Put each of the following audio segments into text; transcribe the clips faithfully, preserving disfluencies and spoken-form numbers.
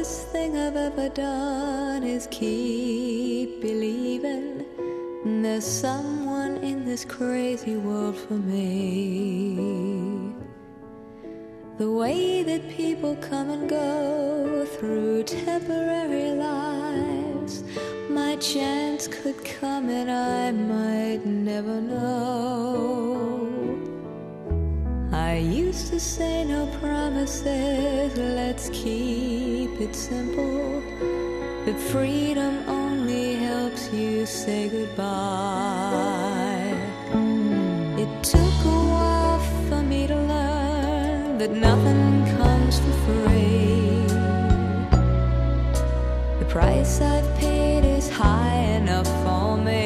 worst thing I've ever done is keep believing there's someone in this crazy world for me. The way that people come and go through temporary lives, my chance could come and I might never know. I used to say no promises, let's keep it simple, but freedom only helps you say goodbye. It took a while for me to learn that nothing comes for free. The price I've paid is high enough for me.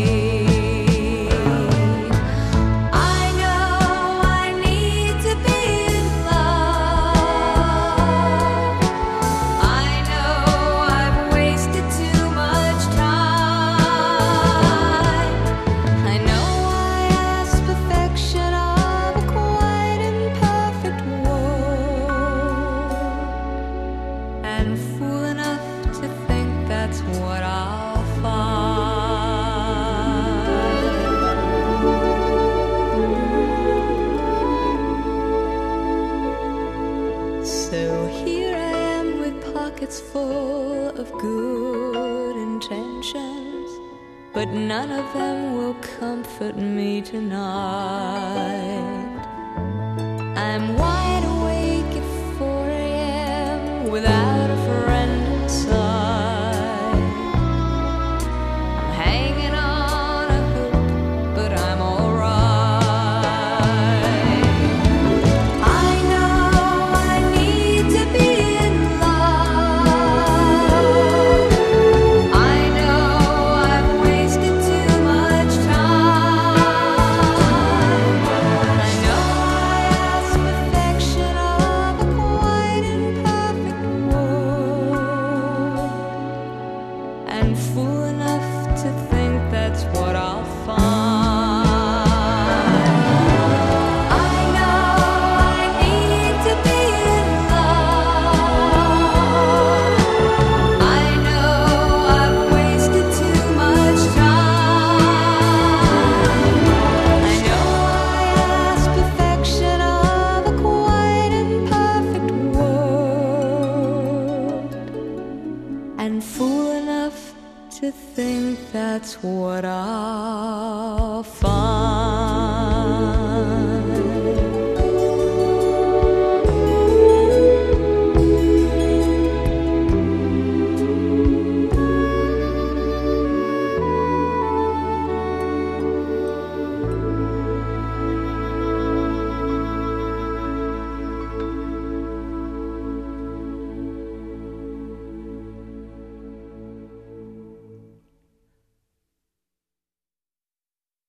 Full of good intentions, but none of them will comfort me tonight. I'm wide awake at four a m without a friend inside. I'm hanging on a hook, but I'm alright. I know I need to be to think that's what I'll find.